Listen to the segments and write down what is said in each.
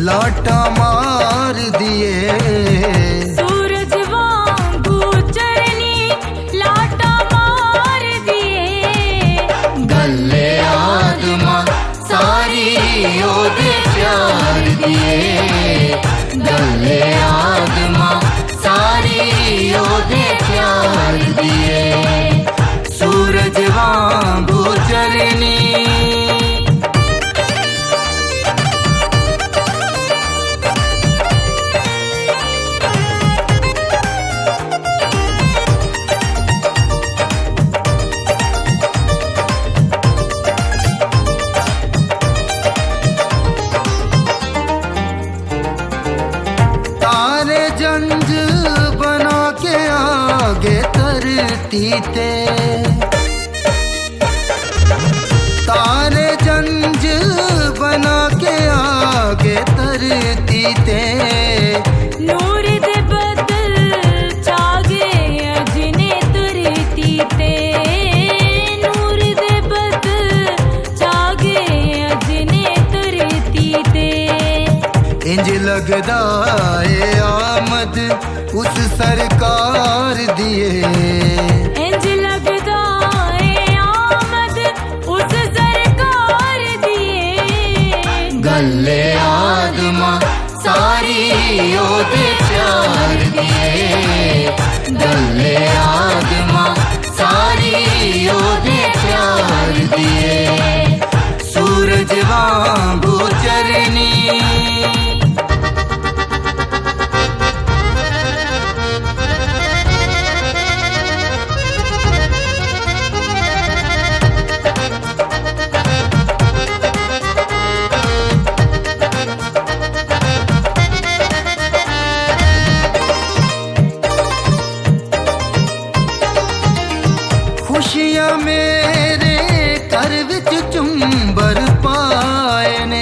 लाटा मार दिए। सूरज वांगू चरनी लाटा मार दिए। गल्ले आदमा सारी ओदे प्यार दिए। गल्ले आदमा सारी ओदे प्यार दिए। सूरज वांगू चरनी जंज बना के आगे तरती ते। तारे जंज बना के आगे तरती ते। नूर दे बदल चागे अजने तरती ते। नूर दे बदल चागे अजने तरती ते। इंज लगदा है आमद उस सरकार दिए। इंज लगदा है आमद उस सरकार दिए। गल्ले आदमा सारी ओदे प्यार दिए। गल्ले आदमा सारी ओदे प्यार दिए। सूरज वांगू चरनी खुशियां मेरे घर विच चुंबर पाए ने।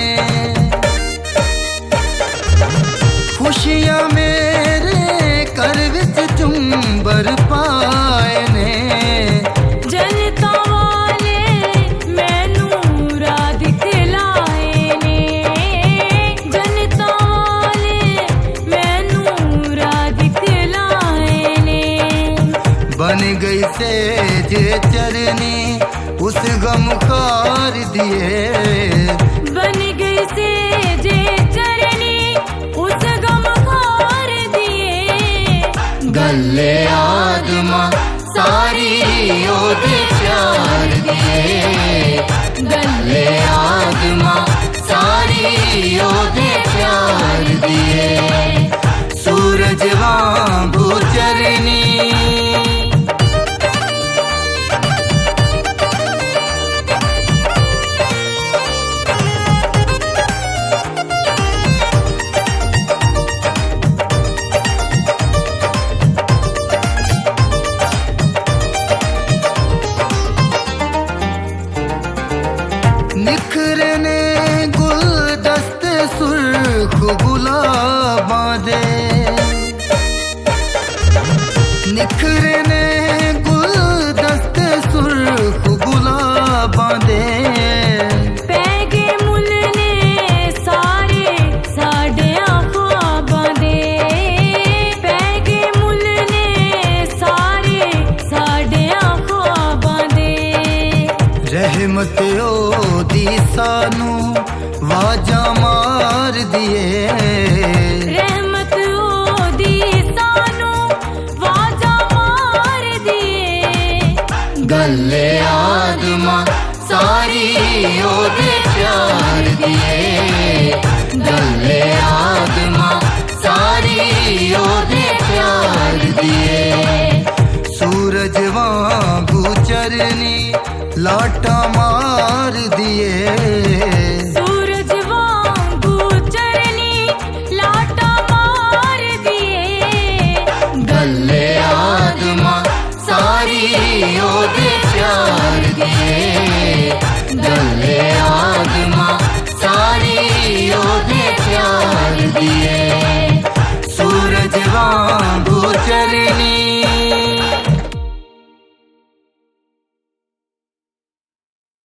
खुशियां मेरे घर विच चुंबर पाए ने। जनता वाले मैनू राह दिखलाए ने। जनता वाले मैनू राह दिखलाए ने। बन गई से जे चरनी उस गमखार दिए। बन गई से जे चरनी उस गमखार दिए। गल्ले आदमा सारी ओदे प्यार दिए। गल्ले आदमा सारी ओदे प्यार दिए। सूरज वांगू चरनी निखरने गुलदस्ते सुर्ख गुलाबां दे। निखरने गुलदस्ते सुर्ख गुलाबां दे। पैगे मुल ने सारे साढ़िया ख्वाबां दे। पैगे मुल ने सारे साढ़िया ख्वाबां दे। रहमत ओदी सानू वाजा मार दिए। रहमत ओदी सानू वाजा मार दिए। गल्ले आदमा सारी ओदे प्यार दिए। गल्ले आदमा सारी ओदे प्यार दिए। सूरज वांगू चरनी लाटा मार दिए। सूरज वांगू चरनी लाटा मार दिए। गल्ले आदमा सारी ओदे प्यार दिए। गल्ले आदमा सारी ओदे प्यार दिए। सूरज वांगू चरनी